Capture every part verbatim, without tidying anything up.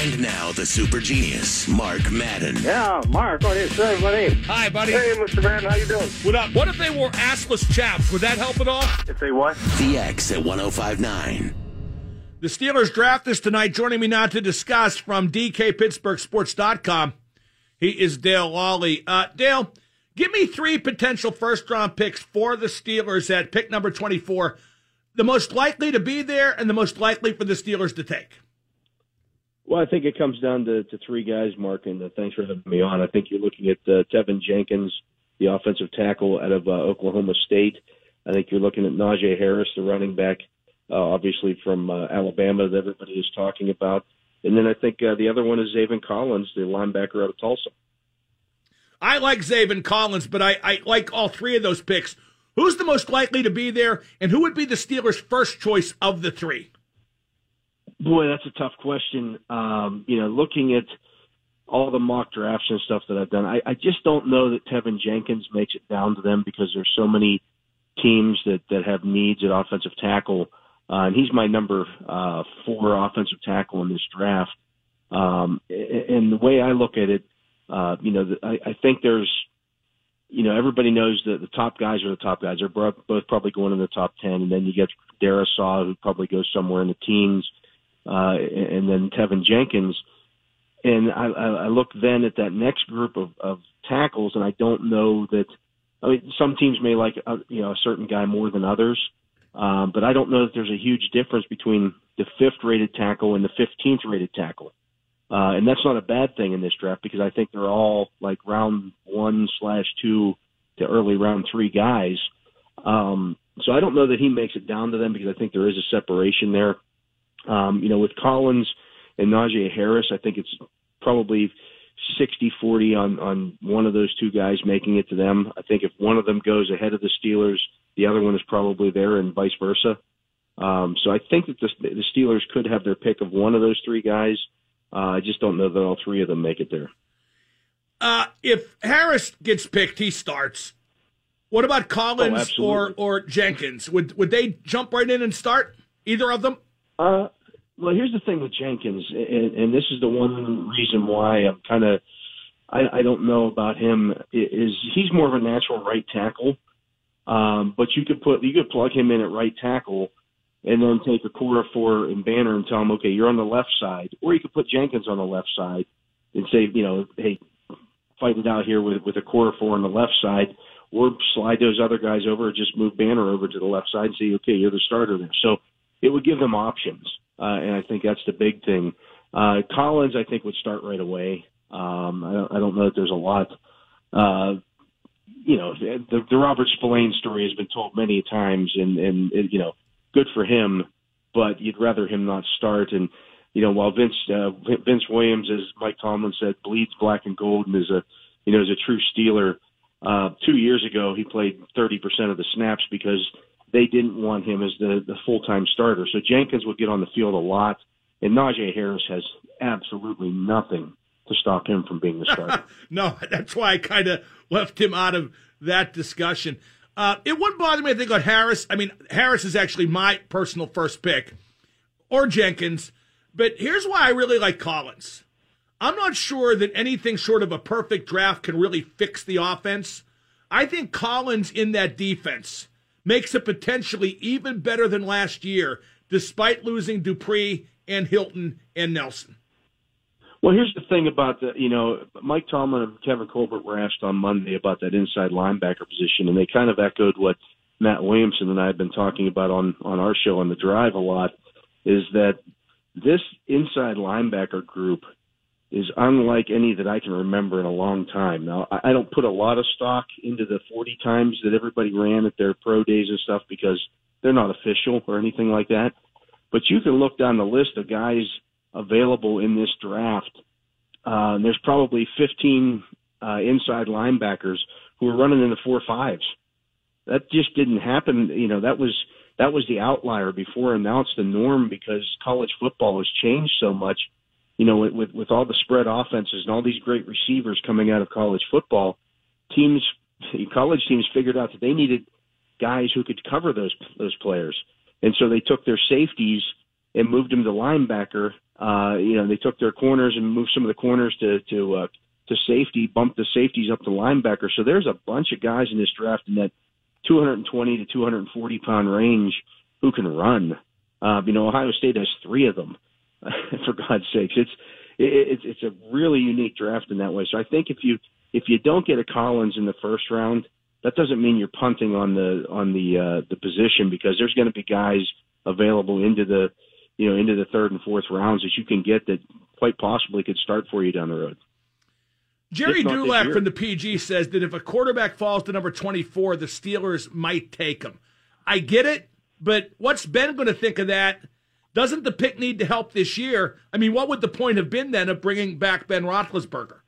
And now the super genius, Mark Madden. Yeah, Mark, what is up, buddy? Hi, buddy. Hey, Mister Madden, how you doing? What up? What if they wore assless chaps? Would that help at all? If they what? The X at one oh five point nine. The Steelers draft this tonight. Joining me now to discuss from D K Pittsburgh Sports dot com, he is Dale Lawley. Uh, Dale, give me three potential first-round picks for the Steelers at pick number twenty-four, the most likely to be there and the most likely for the Steelers to take. Well, I think it comes down to, to three guys, Mark, and uh, thanks for having me on. I think you're looking at uh, Tevin Jenkins, the offensive tackle out of uh, Oklahoma State. I think you're looking at Najee Harris, the running back, uh, obviously from uh, Alabama that everybody is talking about. And then I think uh, the other one is Zaven Collins, the linebacker out of Tulsa. I like Zaven Collins, but I, I like all three of those picks. Who's the most likely to be there, and who would be the Steelers' first choice of the three? Boy, that's a tough question. Um, you know, looking at all the mock drafts and stuff that I've done, I, I just don't know that Tevin Jenkins makes it down to them because there's so many teams that, that have needs at offensive tackle. Uh, and he's my number uh, four offensive tackle in this draft. Um, and the way I look at it, uh, you know, I, I think there's, you know, everybody knows that the top guys are the top guys. They're both probably going in the top ten. And then you get Darisaw, who probably goes somewhere in the teens. Uh, and then Tevin Jenkins. And I, I look then at that next group of, of tackles, and I don't know that – I mean, some teams may like a, you know, a certain guy more than others, um, but I don't know that there's a huge difference between the fifth-rated tackle and the fifteenth-rated tackle. Uh, and that's not a bad thing in this draft because I think they're all like round one slash two to early round three guys. Um, so I don't know that he makes it down to them because I think there is a separation there. Um, you know, with Collins and Najee Harris, I think it's probably sixty forty on, on one of those two guys making it to them. I think if one of them goes ahead of the Steelers, the other one is probably there and vice versa. Um, so I think that the, the Steelers could have their pick of one of those three guys. Uh, I just don't know that all three of them make it there. Uh, if Harris gets picked, he starts. What about Collins oh, or, or Jenkins? Would would they jump right in and start, either of them? Uh, well, here's the thing with Jenkins, and, and this is the one reason why I'm kind of I, I don't know about him. Is he's more of a natural right tackle, um, but you could put you could plug him in at right tackle, and then take a Okorafor and Banner and tell him, okay, you're on the left side, or you could put Jenkins on the left side and say, you know, hey, fight it out here with with Okorafor on the left side, or slide those other guys over, or just move Banner over to the left side and say, okay, you're the starter there. So it would give them options, uh, and I think that's the big thing. Uh, Collins, I think, would start right away. Um, I, don't, I don't know that there's a lot. Uh, you know, the, the Robert Spillane story has been told many times, and, and it, you know, good for him, but you'd rather him not start. And, you know, while Vince uh, Vince Williams, as Mike Tomlin said, bleeds black and gold and is a, you know, is a true Steeler, uh, two years ago he played thirty percent of the snaps because they didn't want him as the, the full-time starter. So Jenkins would get on the field a lot, and Najee Harris has absolutely nothing to stop him from being the starter. No, that's why I kind of left him out of that discussion. Uh, it wouldn't bother me, I think, on Harris. I mean, Harris is actually my personal first pick, or Jenkins. But here's why I really like Collins. I'm not sure that anything short of a perfect draft can really fix the offense. I think Collins in that defense makes it potentially even better than last year, despite losing Dupree and Hilton and Nelson. Well, here's the thing about the, you know, Mike Tomlin and Kevin Colbert were asked on Monday about that inside linebacker position, and they kind of echoed what Matt Williamson and I have been talking about on, on our show on The Drive a lot, is that this inside linebacker group is unlike any that I can remember in a long time. Now, I don't put a lot of stock into the forty times that everybody ran at their pro days and stuff because they're not official or anything like that. But you can look down the list of guys available in this draft. Uh, there's probably fifteen uh, inside linebackers who are running in the four fives. That just didn't happen. You know, that was that was the outlier before, and now it's the norm because college football has changed so much. You know, with, with, with all the spread offenses and all these great receivers coming out of college football, teams, college teams figured out that they needed guys who could cover those those players. And so they took their safeties and moved him to linebacker. Uh, you know, they took their corners and moved some of the corners to to uh, to safety, bumped the safeties up to linebacker. So there's a bunch of guys in this draft in that two hundred twenty to two hundred forty pound range who can run. Uh, you know, Ohio State has three of them. For God's sakes, it's it, it's it's a really unique draft in that way. So I think if you if you don't get a Collins in the first round, that doesn't mean you're punting on the on the uh, the position, because there's going to be guys available into the you know into the third and fourth rounds that you can get that quite possibly could start for you down the road. Jerry Dulac from the P G says that if a quarterback falls to number twenty-four, the Steelers might take him. I get it, but what's Ben going to think of that? Doesn't the pick need to help this year? I mean, what would the point have been then of bringing back Ben Roethlisberger?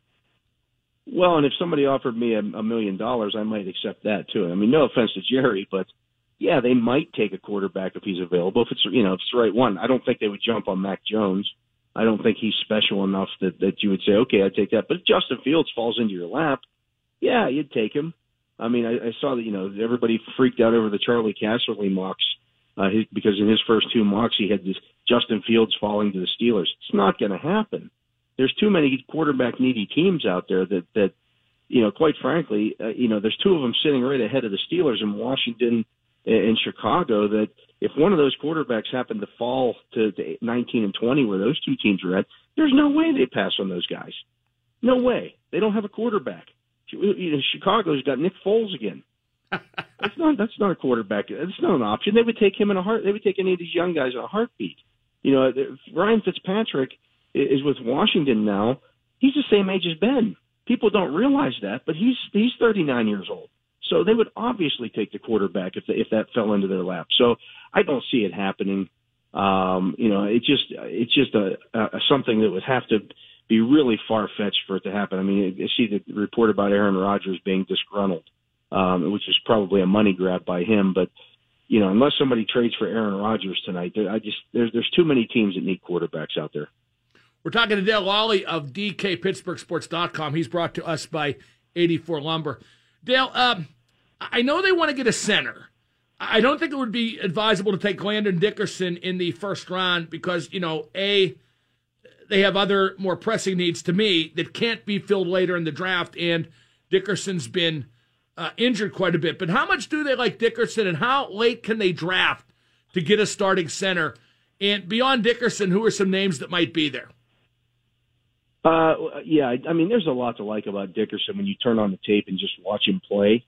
Well, and if somebody offered me a, a million dollars, I might accept that too. I mean, no offense to Jerry, but yeah, they might take a quarterback if he's available. If it's you know if it's the right one, I don't think they would jump on Mac Jones. I don't think he's special enough that that you would say, okay, I'd take that. But if Justin Fields falls into your lap, yeah, you'd take him. I mean, I, I saw that you know everybody freaked out over the Charlie Casserly mocks. Uh, his, because in his first two mocks, he had this Justin Fields falling to the Steelers. It's not going to happen. There's too many quarterback-needy teams out there that, that you know, quite frankly, uh, you know, there's two of them sitting right ahead of the Steelers in Washington and Chicago that if one of those quarterbacks happened to fall to, to nineteen and twenty where those two teams are at, there's no way they pass on those guys. No way. They don't have a quarterback. You know, Chicago's got Nick Foles again. That's not that's not a quarterback. That's not an option. They would take him in a heart. They would take any of these young guys in a heartbeat. You know, Ryan Fitzpatrick is with Washington now. He's the same age as Ben. People don't realize that, but he's he's thirty-nine years old. So they would obviously take the quarterback if the, if that fell into their lap. So I don't see it happening. Um, you know, it just it's just a, a something that would have to be really far fetched for it to happen. I mean, I see the report about Aaron Rodgers being disgruntled. Um, which is probably a money grab by him, but you know, unless somebody trades for Aaron Rodgers tonight, I just there's there's too many teams that need quarterbacks out there. We're talking to Dale Lally of D K Pittsburgh Sports dot com. He's brought to us by eighty-four Lumber. Dale, um, I know they want to get a center. I don't think it would be advisable to take Landon Dickerson in the first round because you know, a they have other more pressing needs to me that can't be filled later in the draft, and Dickerson's been Uh, injured quite a bit. But how much do they like Dickerson, and how late can they draft to get a starting center? And beyond Dickerson, who are some names that might be there? Uh, yeah, I mean, there's a lot to like about Dickerson when you turn on the tape and just watch him play.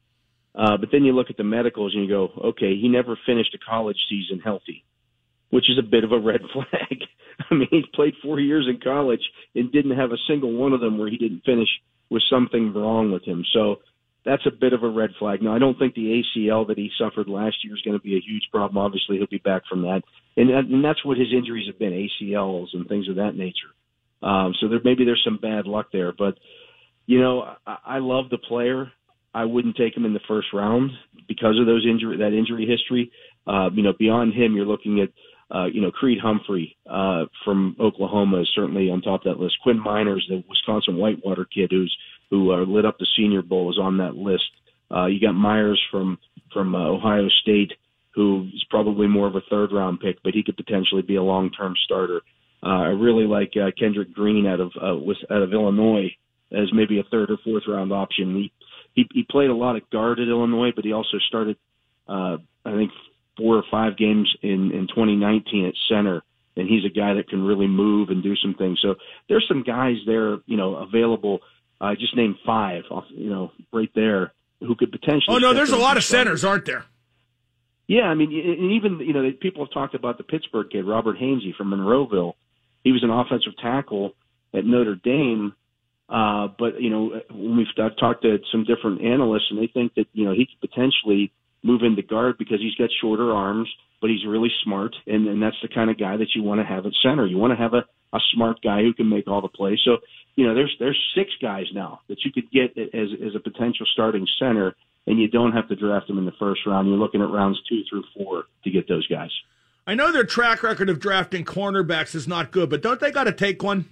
Uh, but then you look at the medicals and you go, okay, he never finished a college season healthy, which is a bit of a red flag. I mean, he played four years in college and didn't have a single one of them where he didn't finish with something wrong with him. So that's a bit of a red flag. Now, I don't think the A C L that he suffered last year is going to be a huge problem. Obviously, he'll be back from that. And, and that's what his injuries have been, A C Ls and things of that nature. Um, so there, maybe there's some bad luck there. But, you know, I, I love the player. I wouldn't take him in the first round because of those injury, that injury history. Uh, you know, beyond him, you're looking at, uh, you know, Creed Humphrey uh, from Oklahoma is certainly on top of that list. Quinn Miners, the Wisconsin Whitewater kid who's who uh, lit up the Senior Bowl, is on that list. Uh, you got Myers from from uh, Ohio State, who is probably more of a third-round pick, but he could potentially be a long-term starter. Uh, I really like uh, Kendrick Green out of uh, out of Illinois as maybe a third or fourth-round option. He, he he played a lot of guard at Illinois, but he also started, uh, I think, four or five games in, in twenty nineteen at center, and he's a guy that can really move and do some things. So there's some guys there, you know, available. I uh, just named five, you know, right there, who could potentially. Oh no, there's a lot of centers, aren't there? Yeah, I mean, and even you know, people have talked about the Pittsburgh kid, Robert Hainsey from Monroeville. He was an offensive tackle at Notre Dame, uh, but you know, when we've I've talked to some different analysts, and they think that you know he could potentially move into guard because he's got shorter arms, but he's really smart, and, and that's the kind of guy that you want to have at center. You want to have a, a smart guy who can make all the plays. So, you know, there's there's six guys now that you could get as as a potential starting center, and you don't have to draft them in the first round. You're looking at rounds two through four to get those guys. I know their track record of drafting cornerbacks is not good, but don't they got to take one?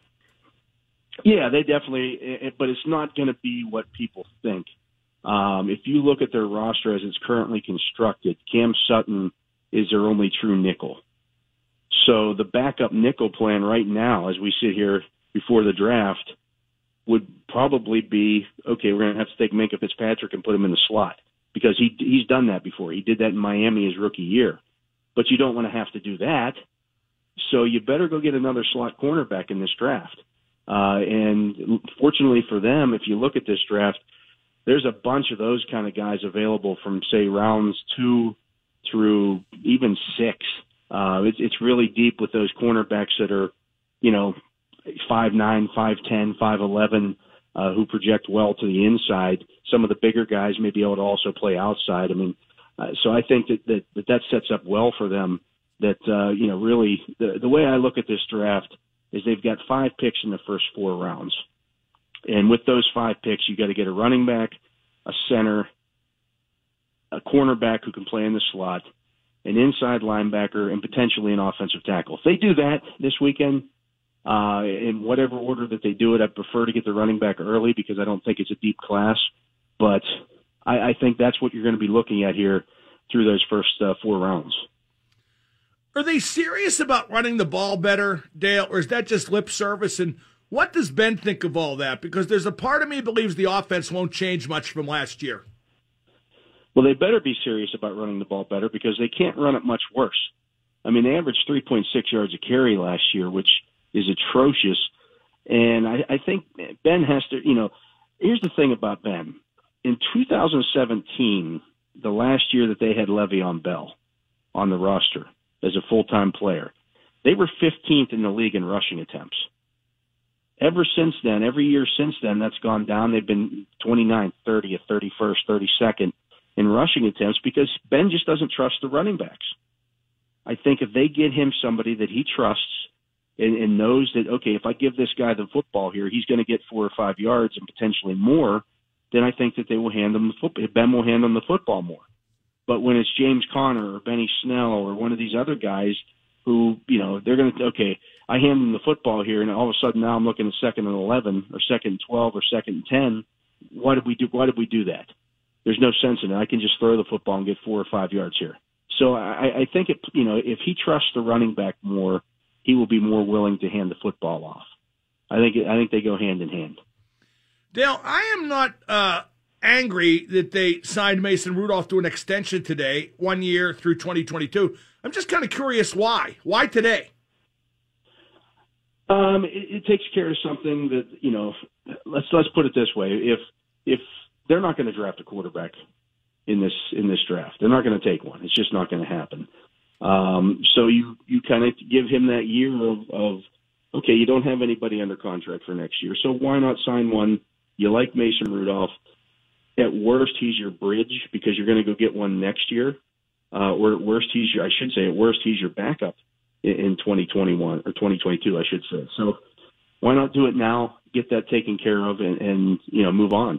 Yeah, they definitely, but it's not going to be what people think. Um, if you look at their roster as it's currently constructed, Cam Sutton is their only true nickel. So the backup nickel plan right now, as we sit here before the draft, would probably be, okay, we're going to have to take Minkah Fitzpatrick and put him in the slot, because he he's done that before. He did that in Miami his rookie year. But you don't want to have to do that, so you better go get another slot cornerback in this draft. Uh, and fortunately for them, if you look at this draft, there's a bunch of those kind of guys available from, say, rounds two through even six. Uh, it's, it's really deep with those cornerbacks that are, you know, five nine, five ten, five eleven, uh, who project well to the inside. Some of the bigger guys may be able to also play outside. I mean, uh, so I think that, that that that sets up well for them. That, uh, you know, really the, the way I look at this draft is they've got five picks in the first four rounds. And with those five picks, you got to get a running back, a center, a cornerback who can play in the slot, an inside linebacker, and potentially an offensive tackle. If they do that this weekend, uh, in whatever order that they do it, I prefer to get the running back early because I don't think it's a deep class. But I, I think that's what you're going to be looking at here through those first uh, four rounds. Are they serious about running the ball better, Dale, or is that just lip service? And what does Ben think of all that? Because there's a part of me believes the offense won't change much from last year. Well, they better be serious about running the ball better because they can't run it much worse. I mean, they averaged three point six yards a carry last year, which is atrocious. And I, I think Ben has to, you know, here's the thing about Ben. In two thousand seventeen, the last year that they had Le'Veon Bell on the roster as a full-time player, they were fifteenth in the league in rushing attempts. Ever since then, every year since then, that's gone down. They've been twenty-ninth, thirtieth, thirty-first, thirty-second in rushing attempts because Ben just doesn't trust the running backs. I think if they get him somebody that he trusts and, and knows that, okay, if I give this guy the football here, he's going to get four or five yards and potentially more, then I think that they will hand him the football. Ben will hand them the football more. But when it's James Conner or Benny Snell or one of these other guys who, you know, they're going to, okay, I hand them the football here, and all of a sudden now I'm looking at second and eleven or second and twelve or second and ten. Why did we do? Why did we do that? There's no sense in it. I can just throw the football and get four or five yards here. So I, I think it, you know, if he trusts the running back more, he will be more willing to hand the football off. I think I think they go hand in hand. Dale, I am not uh, angry that they signed Mason Rudolph to an extension today, one year through twenty twenty-two. I'm just kind of curious why. Why today? Um, it, it takes care of something that, you know, let's let's put it this way. If if they're not going to draft a quarterback in this in this draft, they're not going to take one. It's just not going to happen. Um, so you, you kind of give him that year of, of, okay, you don't have anybody under contract for next year, so why not sign one? You like Mason Rudolph. At worst, he's your bridge because you're going to go get one next year. Uh, or at worst, he's your, I should say, at worst, he's your backup in, in twenty twenty-one or twenty twenty-two, I should say. So why not do it now, get that taken care of, and, and you know, move on.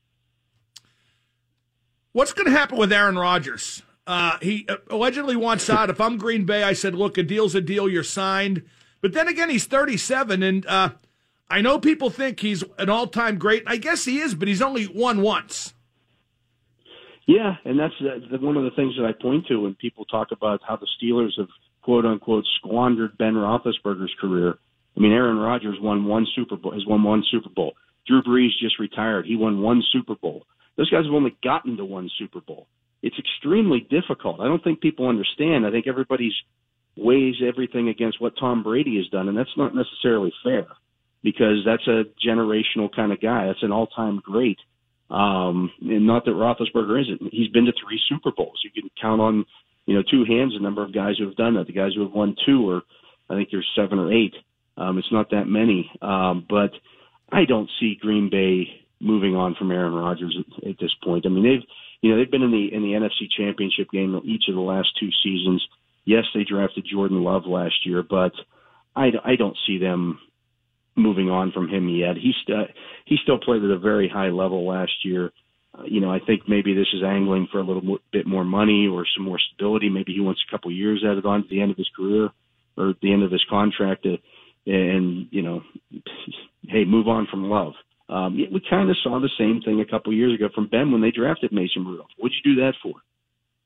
What's going to happen with Aaron Rodgers? Uh, he allegedly wants out. If I'm Green Bay, I said, look, a deal's a deal. You're signed. But then again, he's thirty-seven, and uh, I know people think he's an all-time great. I guess he is, but he's only won once. Yeah, and that's uh, one of the things that I point to when people talk about how the Steelers have, quote-unquote, squandered Ben Roethlisberger's career. I mean, Aaron Rodgers won one Super Bowl, has won one Super Bowl. Drew Brees just retired. He won one Super Bowl. Those guys have only gotten to one Super Bowl. It's extremely difficult. I don't think people understand. I think everybody's weighs everything against what Tom Brady has done, and that's not necessarily fair because that's a generational kind of guy. That's an all-time great. Um, and not that Roethlisberger isn't. He's been to three Super Bowls. You can count on, you know, two hands the number of guys who have done that. The guys who have won two, or I think there's seven or eight. Um, it's not that many. Um, but I don't see Green Bay moving on from Aaron Rodgers at, at this point. I mean, they've, you know, they've been in the in the N F C Championship game each of the last two seasons. Yes, they drafted Jordan Love last year, but I, I don't see them moving on from him yet. He st- he still played at a very high level last year. Uh, you know, I think maybe this is angling for a little mo- bit more money or some more stability. Maybe he wants a couple years added on to the end of his career or at the end of his contract to, and, you know, hey, move on from Love. Um, we kind of saw the same thing a couple years ago from Ben when they drafted Mason Rudolph. What'd you do that for?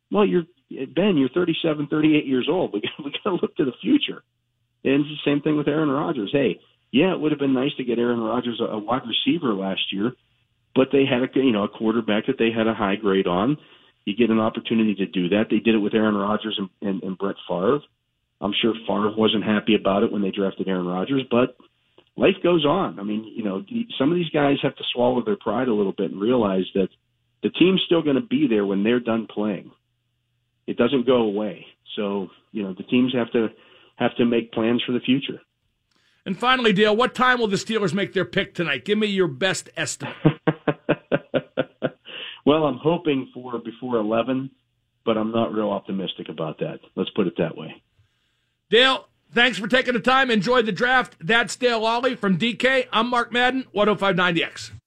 Well, you're Ben, you're thirty-seven, thirty-eight years old. We got, we got to look to the future. And it's the same thing with Aaron Rodgers. Hey, yeah, it would have been nice to get Aaron Rodgers a, a wide receiver last year, but they had a you know a quarterback that they had a high grade on. You get an opportunity to do that. They did it with Aaron Rodgers and, and, and Brett Favre. I'm sure Favre wasn't happy about it when they drafted Aaron Rodgers, but life goes on. I mean, you know, some of these guys have to swallow their pride a little bit and realize that the team's still going to be there when they're done playing. It doesn't go away. So, you know, the teams have to have to make plans for the future. And finally, Dale, what time will the Steelers make their pick tonight? Give me your best estimate. Well, I'm hoping for before eleven, but I'm not real optimistic about that. Let's put it that way. Dale, thanks for taking the time. Enjoy the draft. That's Dale Lally from D K. I'm Mark Madden, one oh five nine The X.